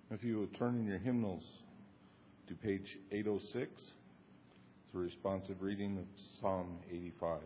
If you would turn in your hymnals to page 806, it's a responsive reading of Psalm 85.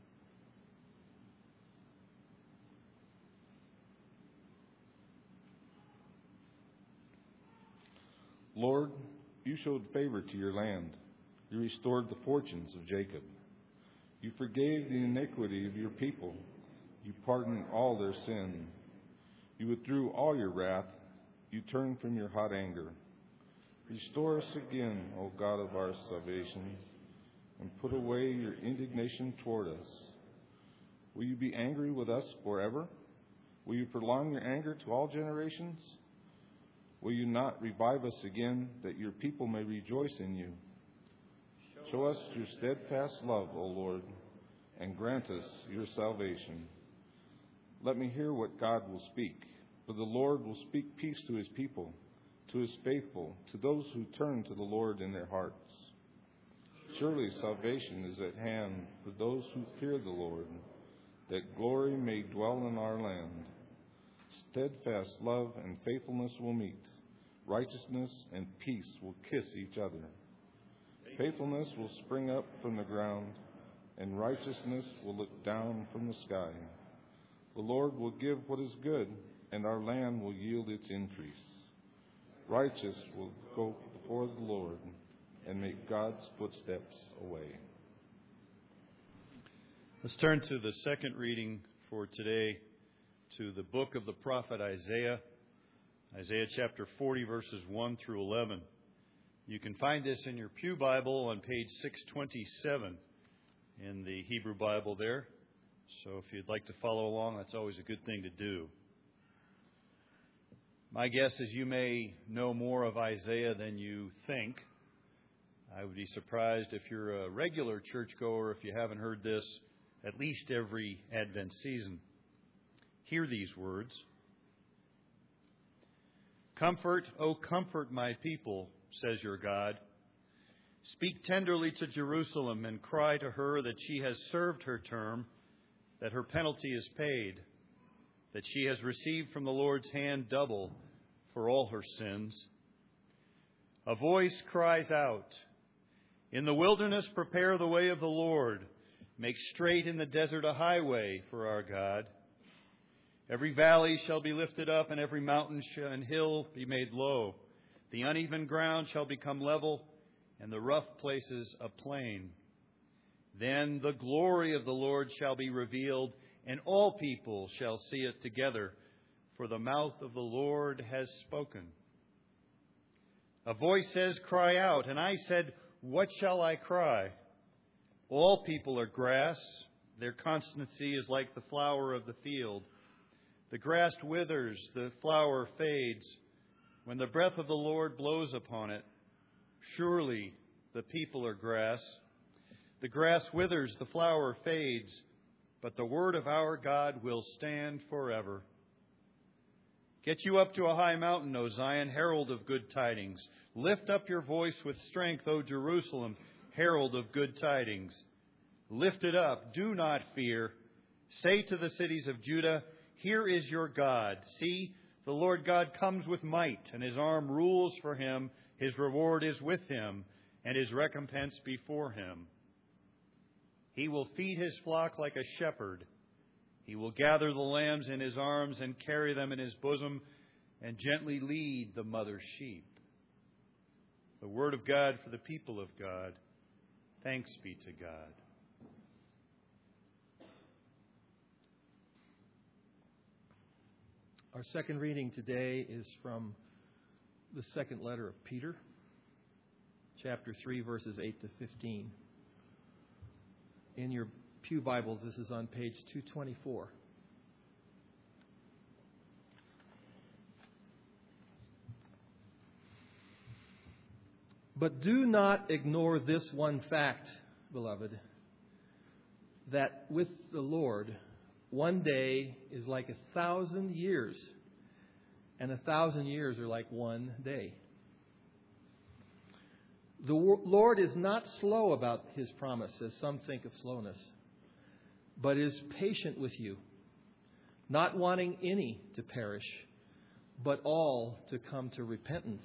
Lord, you showed favor to your land. You restored the fortunes of Jacob. You forgave the iniquity of your people. You pardoned all their sin. You withdrew all your wrath. You turned from your hot anger. Restore us again, O God of our salvation, and put away your indignation toward us. Will you be angry with us forever? Will you prolong your anger to all generations? Will you not revive us again, that your people may rejoice in you? Show us your steadfast love, O Lord, and grant us your salvation. Let me hear what God will speak, for the Lord will speak peace to his people, to his faithful, to those who turn to the Lord in their hearts. Surely salvation is at hand for those who fear the Lord, that glory may dwell in our land. Steadfast love and faithfulness will meet. Righteousness and peace will kiss each other. Faithfulness will spring up from the ground, and righteousness will look down from the sky. The Lord will give what is good, and our land will yield its increase. Righteous will go before the Lord and make God's footsteps a way. Let's turn to the second reading for today, to the book of the prophet Isaiah, Isaiah chapter 40, verses 1 through 11. You can find this in your Pew Bible on page 627 in the Hebrew Bible there. So if you'd like to follow along, that's always a good thing to do. My guess is you may know more of Isaiah than you think. I would be surprised if you're a regular churchgoer if you haven't heard this at least every Advent season. Hear these words. Comfort, O comfort my people, says your God. Speak tenderly to Jerusalem and cry to her that she has served her term, that her penalty is paid, that she has received from the Lord's hand double for all her sins. A voice cries out, in the wilderness prepare the way of the Lord, make straight in the desert a highway for our God. Every valley shall be lifted up, and every mountain and hill be made low. The uneven ground shall become level, and the rough places a plain. Then the glory of the Lord shall be revealed, and all people shall see it together, for the mouth of the Lord has spoken. A voice says, cry out, and I said, what shall I cry? All people are grass. Their constancy is like the flower of the field. The grass withers, the flower fades. When the breath of the Lord blows upon it, surely the people are grass. The grass withers, the flower fades, but the word of our God will stand forever. Get you up to a high mountain, O Zion, herald of good tidings. Lift up your voice with strength, O Jerusalem, herald of good tidings. Lift it up, do not fear. Say to the cities of Judah, here is your God. See, the Lord God comes with might, and his arm rules for him. His reward is with him, and his recompense before him. He will feed his flock like a shepherd. He will gather the lambs in his arms and carry them in his bosom, and gently lead the mother sheep. The word of God for the people of God. Thanks be to God. Our second reading today is from the second letter of Peter, chapter 3, verses 8 to 15. In your Pew Bibles, this is on page 224. But do not ignore this one fact, beloved, that with the Lord, one day is like 1,000 years, and 1,000 years are like one day. The Lord is not slow about his promise, as some think of slowness, but is patient with you, not wanting any to perish, but all to come to repentance.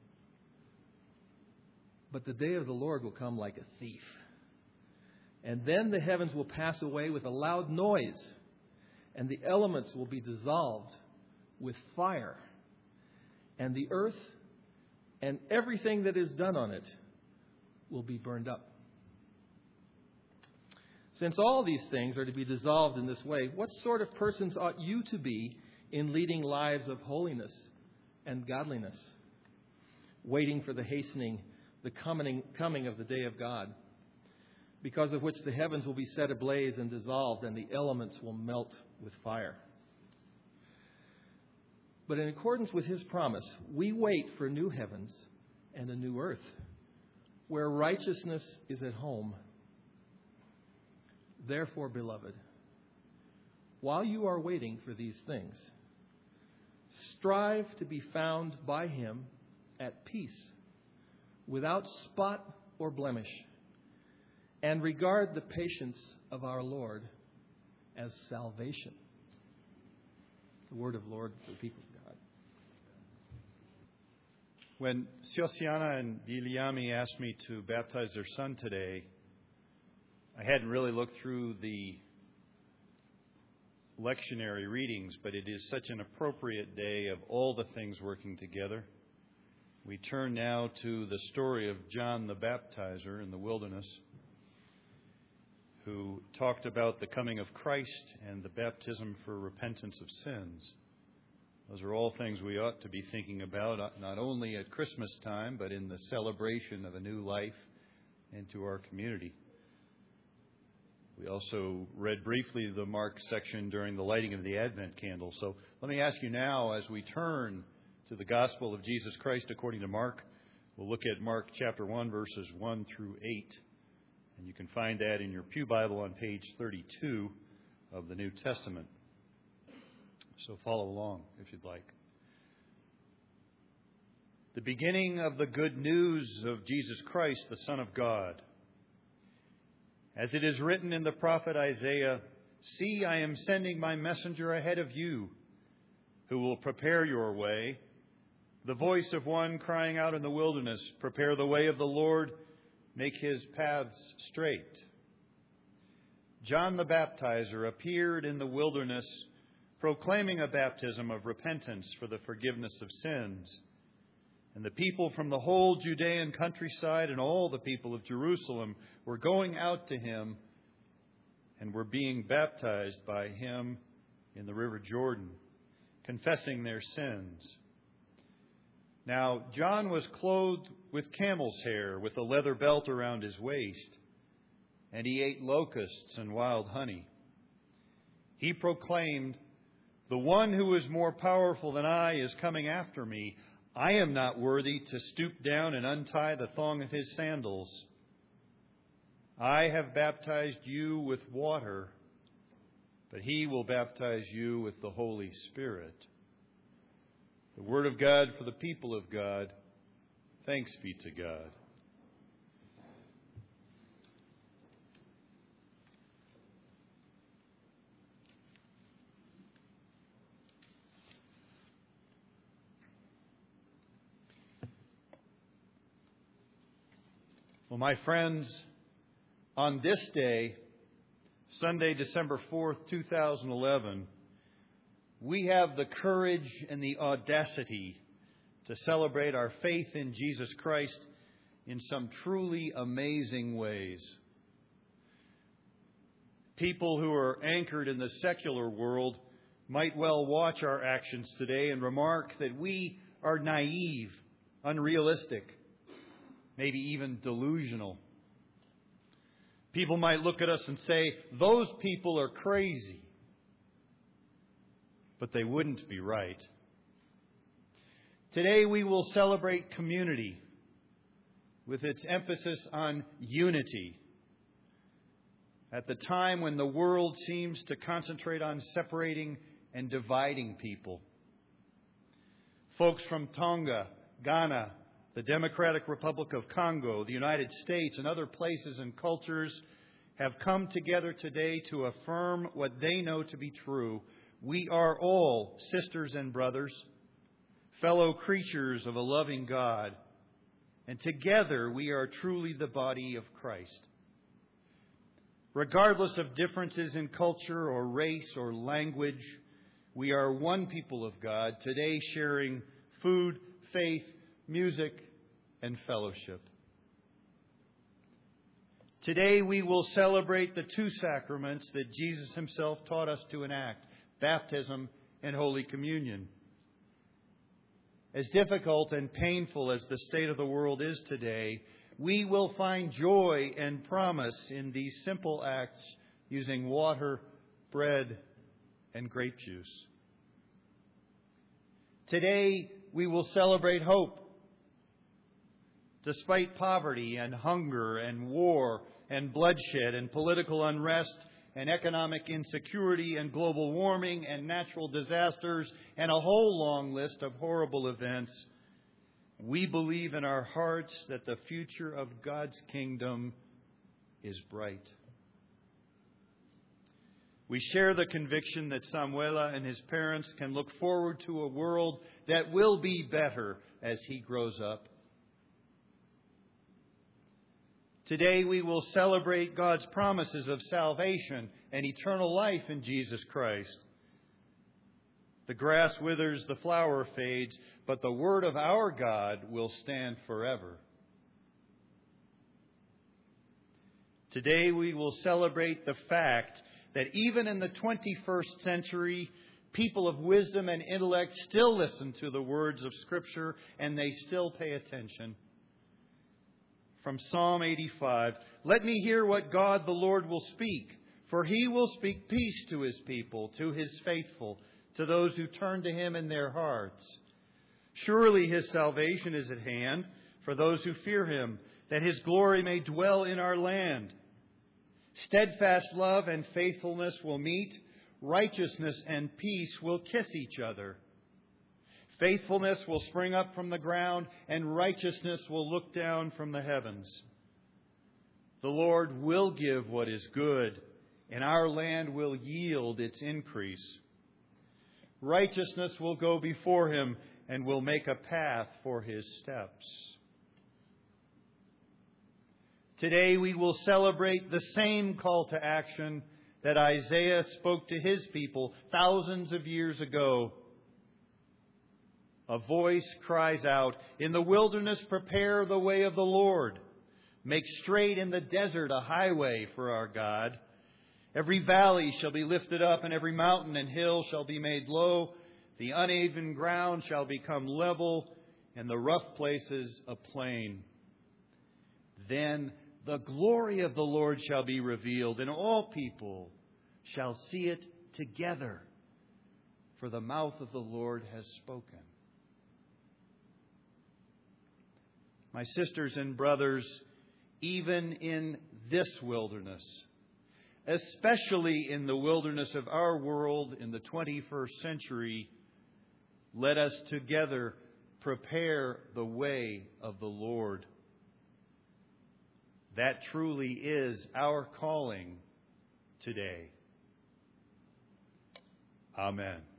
But the day of the Lord will come like a thief. And then the heavens will pass away with a loud noise, and the elements will be dissolved with fire, and the earth and everything that is done on it will be burned up. Since all these things are to be dissolved in this way, what sort of persons ought you to be in leading lives of holiness and godliness, waiting for the coming of the day of God, because of which the heavens will be set ablaze and dissolved, and the elements will melt with fire? But in accordance with His promise, we wait for new heavens and a new earth, where righteousness is at home. Therefore, beloved, while you are waiting for these things, strive to be found by Him at peace, without spot or blemish, and regard the patience of our Lord as salvation. The word of the Lord for the people of God. When Siosiana and Biliami asked me to baptize their son today, I hadn't really looked through the lectionary readings, but it is such an appropriate day of all the things working together. We turn now to the story of John the Baptizer in the wilderness, who talked about the coming of Christ and the baptism for repentance of sins. Those are all things we ought to be thinking about, not only at Christmas time, but in the celebration of a new life into our community. We also read briefly the Mark section during the lighting of the Advent candle. So let me ask you now, as we turn to the Gospel of Jesus Christ according to Mark, we'll look at Mark chapter 1, verses 1 through 8. And you can find that in your Pew Bible on page 32 of the New Testament. So follow along if you'd like. The beginning of the good news of Jesus Christ, the Son of God. As it is written in the prophet Isaiah, "See, I am sending my messenger ahead of you, who will prepare your way. The voice of one crying out in the wilderness, prepare the way of the Lord, make His paths straight." John the Baptizer appeared in the wilderness, proclaiming a baptism of repentance for the forgiveness of sins. And the people from the whole Judean countryside and all the people of Jerusalem were going out to him and were being baptized by him in the river Jordan, confessing their sins. Now, John was clothed with camel's hair, with a leather belt around his waist, and he ate locusts and wild honey. He proclaimed, "The one who is more powerful than I is coming after me. I am not worthy to stoop down and untie the thong of his sandals. I have baptized you with water, but he will baptize you with the Holy Spirit." The word of God for the people of God. Thanks be to God. Well, my friends, on this day, Sunday, December 4th, 2011, we have the courage and the audacity to celebrate our faith in Jesus Christ in some truly amazing ways. People who are anchored in the secular world might well watch our actions today and remark that we are naive, unrealistic, maybe even delusional. People might look at us and say, "Those people are crazy." But they wouldn't be right. Today we will celebrate community with its emphasis on unity. At the time when the world seems to concentrate on separating and dividing people. Folks from Tonga, Ghana, the Democratic Republic of Congo, the United States, and other places and cultures have come together today to affirm what they know to be true. We are all sisters and brothers. fellow creatures of a loving God, and together we are truly the body of Christ. Regardless of differences in culture or race or language, we are one people of God, today sharing food, faith, music, and fellowship. Today we will celebrate the two sacraments that Jesus himself taught us to enact, baptism and Holy Communion. As difficult and painful as the state of the world is today, we will find joy and promise in these simple acts using water, bread, and grape juice. Today we will celebrate hope. Despite poverty and hunger and war and bloodshed and political unrest and economic insecurity and global warming and natural disasters and a whole long list of horrible events, we believe in our hearts that the future of God's kingdom is bright. We share the conviction that Samuela and his parents can look forward to a world that will be better as he grows up. Today we will celebrate God's promises of salvation and eternal life in Jesus Christ. The grass withers, the flower fades, but the word of our God will stand forever. Today we will celebrate the fact that even in the 21st century, people of wisdom and intellect still listen to the words of Scripture and they still pay attention. From Psalm 85, "Let me hear what God the Lord will speak, for he will speak peace to his people, to his faithful, to those who turn to him in their hearts. Surely his salvation is at hand for those who fear him, that his glory may dwell in our land. Steadfast love and faithfulness will meet, righteousness and peace will kiss each other. Faithfulness will spring up from the ground, and righteousness will look down from the heavens. The Lord will give what is good, and our land will yield its increase. Righteousness will go before him and will make a path for his steps." Today we will celebrate the same call to action that Isaiah spoke to his people thousands of years ago. A voice cries out, "In the wilderness prepare the way of the Lord. Make straight in the desert a highway for our God. Every valley shall be lifted up, and every mountain and hill shall be made low. The uneven ground shall become level, and the rough places a plain. Then the glory of the Lord shall be revealed, and all people shall see it together, for the mouth of the Lord has spoken." My sisters and brothers, even in this wilderness, especially in the wilderness of our world in the 21st century, let us together prepare the way of the Lord. That truly is our calling today. Amen.